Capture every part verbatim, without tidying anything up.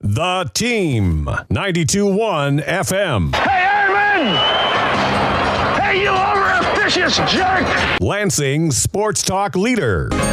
The Team, ninety-two point one F M. Hey, Airman! Hey, you over-officious jerk! Lansing Sports Talk leader. So,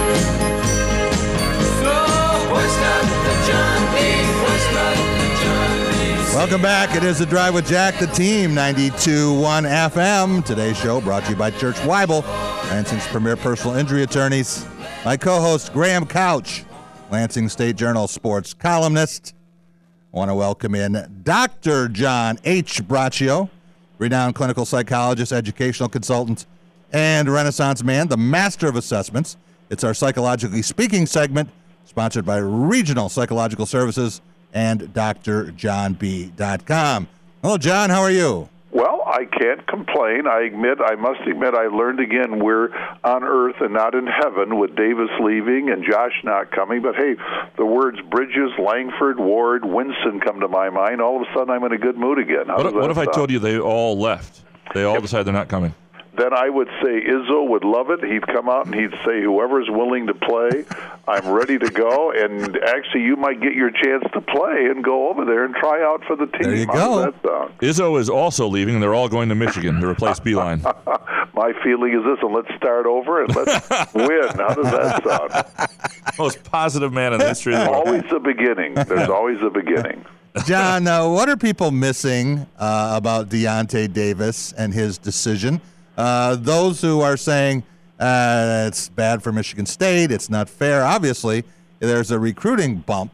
what's up the John B? What's up the John B? Welcome back. It is The Drive with Jack, The Team, ninety-two point one F M. Today's show brought to you by Church Weibel, Lansing's premier personal injury attorneys. My co-host, Graham Couch, Lansing State Journal sports columnist. I want to welcome in Doctor John H. Braccio, renowned clinical psychologist, educational consultant, and Renaissance man, the master of assessments. It's our Psychologically Speaking segment, sponsored by Regional Psychological Services and D R John B dot com. Hello, John. How are you? Well, I can't complain. I admit, I must admit, I learned again we're on Earth and not in heaven with Davis leaving and Josh not coming. But hey, the words Bridges, Langford, Ward, Winston come to my mind. All of a sudden, I'm in a good mood again. How What, what if I told you they all left? They all Yep. decided they're not coming. Then I would say Izzo would love it. He'd come out and he'd say, whoever's willing to play, I'm ready to go. And actually, you might get your chance to play and go over there and try out for the team. There you How go. does that sound? Izzo is also leaving, and they're all going to Michigan to replace Beeline. My feeling is this, and let's start over and let's win. How does that sound? Most positive man in the history of the world. Always the beginning. There's always a beginning. John, uh, what are people missing uh, about Deontay Davis and his decision? Uh, those who are saying uh, it's bad for Michigan State, it's not fair. Obviously, there's a recruiting bump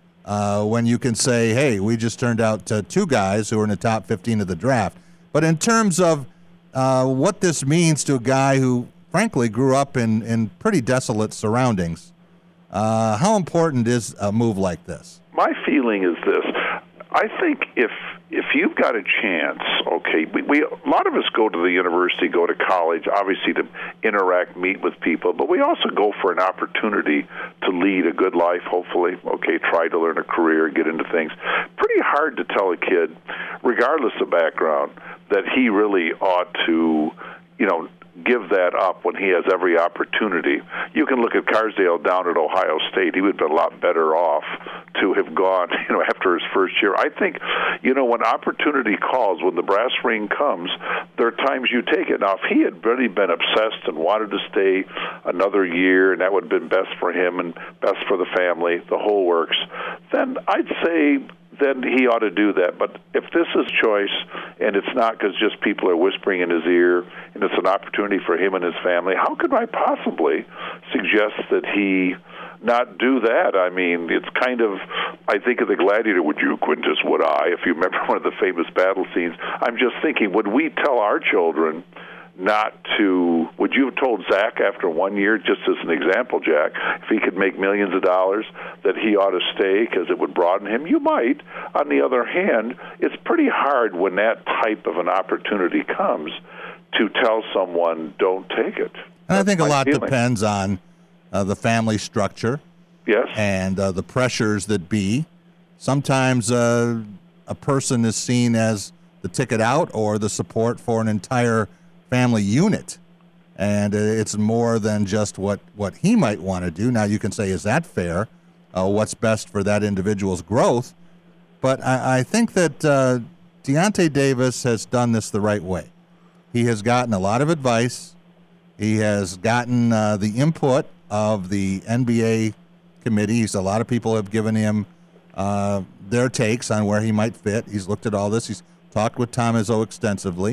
uh, when you can say, hey, we just turned out uh, two guys who are in the top fifteen of the draft. But in terms of uh, what this means to a guy who, frankly, grew up in, in pretty desolate surroundings, uh, how important is a move like this? My feeling is this. I think if if you've got a chance, okay, we, we a lot of us go to the university, go to college, obviously to interact, meet with people, but we also go for an opportunity to lead a good life, hopefully, okay, try to learn a career, get into things. Pretty hard to tell a kid, regardless of background, that he really ought to, you know, give that up when he has every opportunity. You can look at Carsdale down at Ohio State. He would have been a lot better off to have gone, you know, after his first year. I think, you know, when opportunity calls, when the brass ring comes, there are times you take it. Now, if he had really been obsessed and wanted to stay another year, and that would have been best for him and best for the family, the whole works, then I'd say then he ought to do that. But if this is choice, and it's not because just people are whispering in his ear, and it's an opportunity for him and his family, how could I possibly suggest that he not do that? I mean, it's kind of, I think of the Gladiator, would you, Quintus, would I, if you remember one of the famous battle scenes. I'm just thinking, would we tell our children not to, would you have told Zach after one year, just as an example, Jack, if he could make millions of dollars, that he ought to stay because it would broaden him? You might. On the other hand, it's pretty hard when that type of an opportunity comes to tell someone, don't take it. And I think a my lot feeling. depends on uh, the family structure Yes. and uh, the pressures that be. Sometimes uh, a person is seen as the ticket out or the support for an entire family unit, and it's more than just what, what he might want to do. Now, you can say, is that fair? Uh, what's best for that individual's growth? But I, I think that uh, Deontay Davis has done this the right way. He has gotten a lot of advice. He has gotten uh, the input of the N B A committees. A lot of people have given him uh, their takes on where he might fit. He's looked at all this. He's talked with Tom Izzo extensively.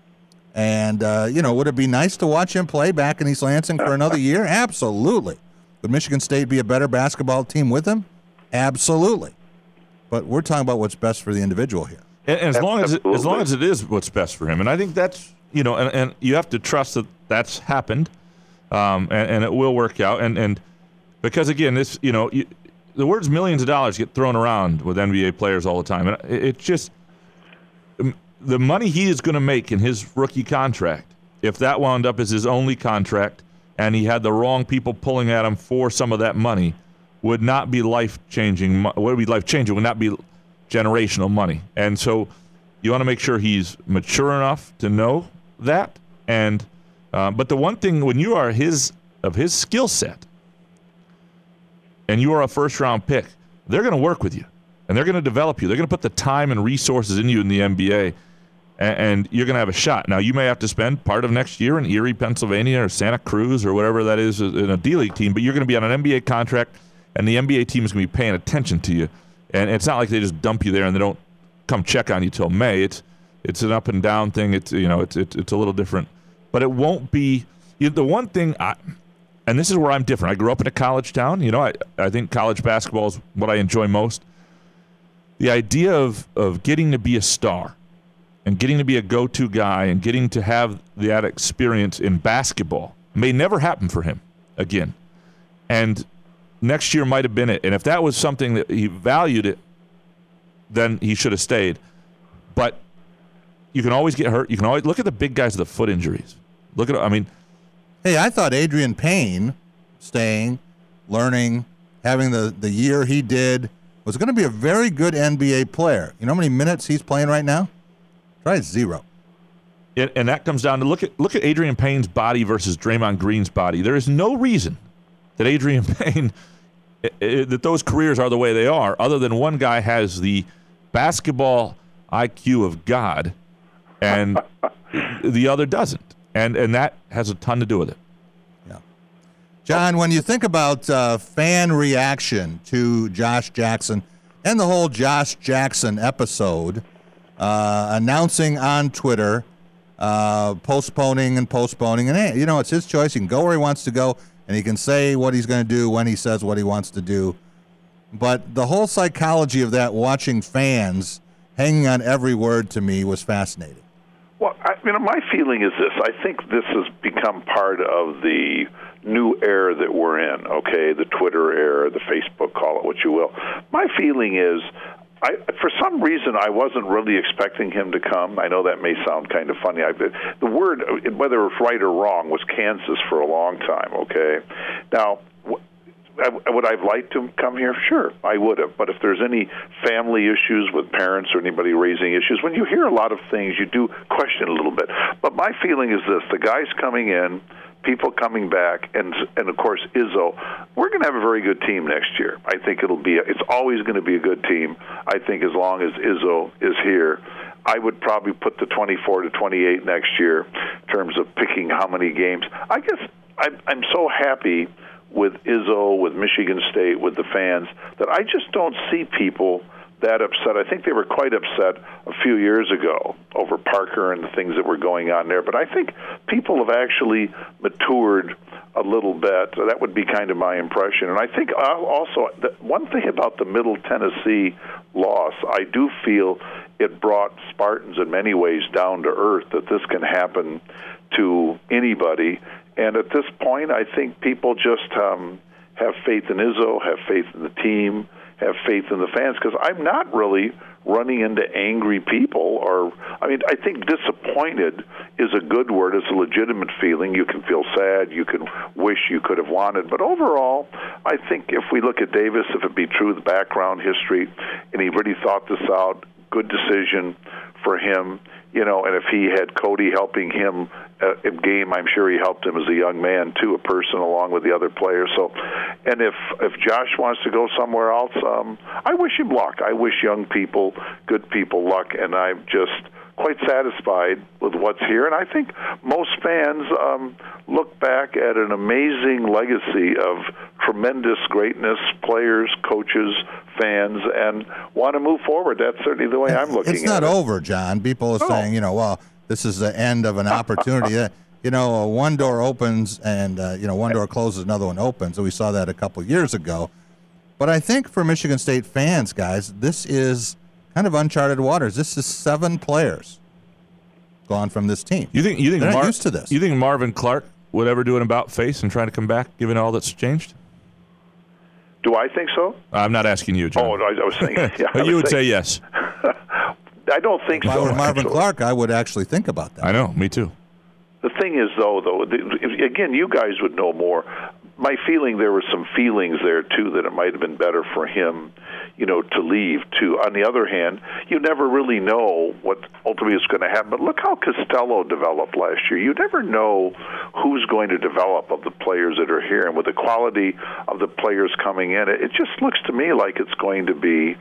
And, uh, you know, would it be nice to watch him play back in East Lansing for another year? Absolutely. Would Michigan State be a better basketball team with him? Absolutely. But we're talking about what's best for the individual here. And, and as long as it, as long as it is what's best for him, and I think that's, you know, and, and you have to trust that that's happened, um, and, and it will work out. And, and because again, this, you know, you, the words millions of dollars get thrown around with N B A players all the time, and it, it just the money he is going to make in his rookie contract, if that wound up as his only contract, and he had the wrong people pulling at him for some of that money, would not be life changing. Would be life changing. Would not be generational money. And so you want to make sure he's mature enough to know that. And uh, but the one thing, when you are his of his skill set, and you are a first round pick, they're going to work with you. and they're going to develop you. They're going to put the time and resources in you in the N B A, and, and you're going to have a shot. Now, you may have to spend part of next year in Erie, Pennsylvania, or Santa Cruz, or whatever that is in a D-League team, but you're going to be on an N B A contract, and the N B A team is going to be paying attention to you. And it's not like they just dump you there and they don't come check on you till May. It's it's an up and down thing. It's you know it's it's, it's a little different, but it won't be you know, the one thing. I, and this is where I'm different. I grew up in a college town. You know, I I think college basketball is what I enjoy most. The idea of of getting to be a star, and getting to be a go-to guy, and getting to have that experience in basketball may never happen for him again, and next year might have been it. And if that was something that he valued it, then he should have stayed. But you can always get hurt. You can always look at the big guys with the foot injuries. Look at, I mean. Hey, I thought Adrian Payne staying, learning, having the, the year he did, was going to be a very good N B A player. You know how many minutes he's playing right now? Try zero. And, and that comes down to look at look at Adrian Payne's body versus Draymond Green's body. There is no reason that Adrian Payne, that those careers are the way they are, other than one guy has the basketball I Q of God and the other doesn't. And and that has a ton to do with it. Yeah. John, when you think about uh, fan reaction to Josh Jackson and the whole Josh Jackson episode, uh, announcing on Twitter, uh, postponing and postponing, and hey, you know, it's his choice. He can go where he wants to go. And he can say what he's going to do when he says what he wants to do. But the whole psychology of that, watching fans hanging on every word, to me was fascinating. Well, I, you know, my feeling is this. I think this has become part of the new era that we're in, okay, the Twitter era, the Facebook, call it what you will. My feeling is, I, for some reason, I wasn't really expecting him to come. I know that may sound kind of funny. I, the word, whether it's right or wrong, was Kansas for a long time, okay? Now, would I have liked to come here? Sure, I would have. But if there's any family issues with parents or anybody raising issues, when you hear a lot of things, you do question a little bit. But my feeling is this. The guy's coming in, people coming back, and and of course Izzo. We're going to have a very good team next year. I think it'll be. A, it's always going to be a good team. I think as long as Izzo is here, I would probably put the twenty-four to twenty-eight next year in terms of picking how many games. I guess I'm, I'm so happy with Izzo, with Michigan State, with the fans that I just don't see people that upset. I think they were quite upset a few years ago over Parker and the things that were going on there. But I think people have actually matured a little bit. That would be kind of my impression. And I think also that one thing about the Middle Tennessee loss, I do feel it brought Spartans in many ways down to earth, that this can happen to anybody. And at this point, I think people just um, have faith in Izzo, have faith in the team, have faith in the fans, because I'm not really running into angry people. Or, I mean, I think disappointed is a good word. It's a legitimate feeling. You can feel sad. You can wish you could have wanted. But overall, I think if we look at Davis, if it be true, the background history, and he really thought this out, good decision for him. You know, and if he had Cody helping him uh, in game, I'm sure he helped him as a young man too, a person along with the other players. So, and if if Josh wants to go somewhere else, um, I wish him luck. I wish young people, good people, luck, and I'm just quite satisfied with what's here. And I think most fans um, look back at an amazing legacy of tremendous greatness, players, coaches, fans, and want to move forward. That's certainly the way I'm looking at it. It's not over, John. People are No. saying, you know, well, this is the end of an opportunity. Uh, you know, uh, one door opens and, uh, you know, one door closes, another one opens. And we saw that a couple years ago. But I think for Michigan State fans, guys, this is kind of uncharted waters. This is seven players gone from this team. You think you think They're not Mar- used to this. You think Marvin Clark would ever do an about face and try to come back, given all that's changed? Do I think so? I'm not asking you, John. Oh, I, I was saying. Yeah, I But you was would say saying- yes. I don't think If I so. were Marvin actually. Clark, I would actually think about that. I know, me too. The thing is, though, though, the, again, you guys would know more. My feeling, there were some feelings there too that it might have been better for him, you know, to leave. To on the other hand, you never really know what ultimately is going to happen. But look how Costello developed last year. You never know who's going to develop of the players that are here, and with the quality of the players coming in, it, it just looks to me like it's going to be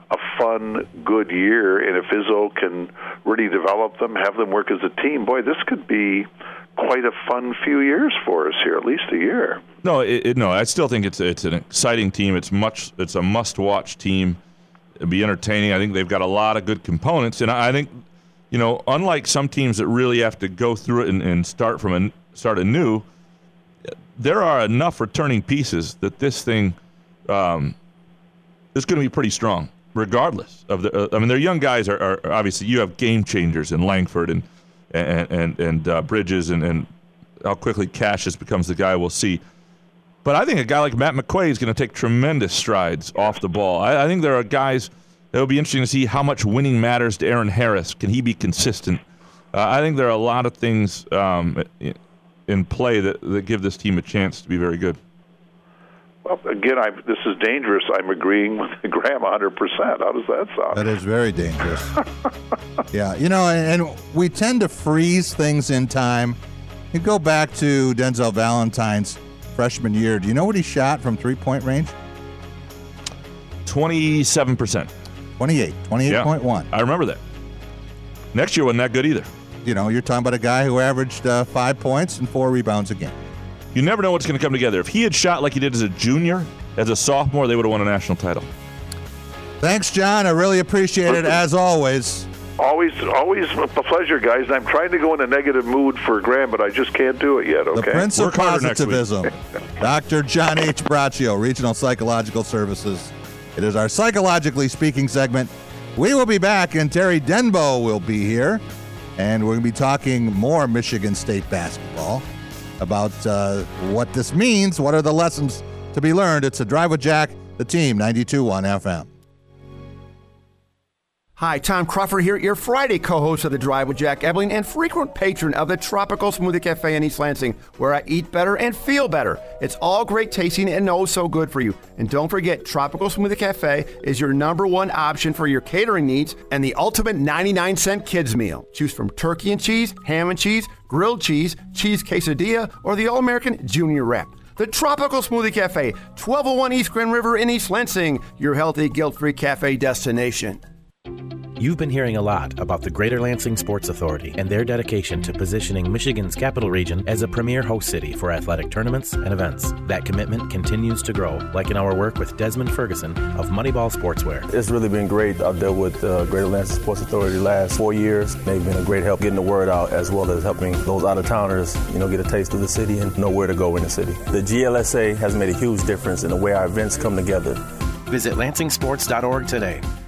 a fun, good year. And if Izzo can really develop them, have them work as a team, boy, this could be quite a fun few years for us here, at least a year. No, it, it, no, I still think it's it's an exciting team. It's much, it's a must-watch team. It'll be entertaining. I think they've got a lot of good components, and I, I think, you know, unlike some teams that really have to go through it and, and start from a start anew, there are enough returning pieces that this thing um, is going to be pretty strong, regardless of the. Uh, I mean, their young guys are, are obviously, you have game changers in Langford and and and, and uh, Bridges, and, and how quickly Cassius becomes the guy we'll see. But I think a guy like Matt McQuaid is going to take tremendous strides off the ball. I, I think there are guys that will be interesting to see how much winning matters to Aaron Harris. Can he be consistent? Uh, I think there are a lot of things um, in play that, that give this team a chance to be very good. Well, again, I, this is dangerous. I'm agreeing with Graham one hundred percent. How does that sound? That is very dangerous. Yeah, you know, and, and we tend to freeze things in time. You go back to Denzel Valentine's freshman year. Do you know what he shot from three-point range? twenty-seven percent. twenty-eight, twenty-eight point one. Yeah, I remember that. Next year wasn't that good either. You know, you're talking about a guy who averaged uh, five points and four rebounds a game. You never know what's going to come together. If he had shot like he did as a junior, as a sophomore, they would have won a national title. Thanks, John. I really appreciate it, as always. Always, always a pleasure, guys. And I'm trying to go in a negative mood for Graham, but I just can't do it yet, okay? The Prince Work of harder next week. Positivism, Doctor John H. Braccio, Regional Psychological Services. It is our Psychologically Speaking segment. We will be back, and Terry Denbo will be here, and we're going to be talking more Michigan State basketball, about uh, what this means, what are the lessons to be learned. It's a Drive with Jack, the team, ninety-two point one F M. Hi, Tom Crawford here, your Friday co-host of The Drive with Jack Ebling and frequent patron of the Tropical Smoothie Cafe in East Lansing, where I eat better and feel better. It's all great tasting and oh so good for you. And don't forget, Tropical Smoothie Cafe is your number one option for your catering needs and the ultimate ninety-nine cent kids meal. Choose from turkey and cheese, ham and cheese, grilled cheese, cheese quesadilla, or the All-American Junior Wrap. The Tropical Smoothie Cafe, twelve oh one East Grand River in East Lansing, your healthy, guilt-free cafe destination. You've been hearing a lot about the Greater Lansing Sports Authority and their dedication to positioning Michigan's capital region as a premier host city for athletic tournaments and events. That commitment continues to grow, like in our work with Desmond Ferguson of Moneyball Sportswear. It's really been great. I've dealt with uh, Greater Lansing Sports Authority the last four years. They've been a great help getting the word out, as well as helping those out-of-towners, you know, get a taste of the city and know where to go in the city. The G L S A has made a huge difference in the way our events come together. Visit Lansing Sports dot org today.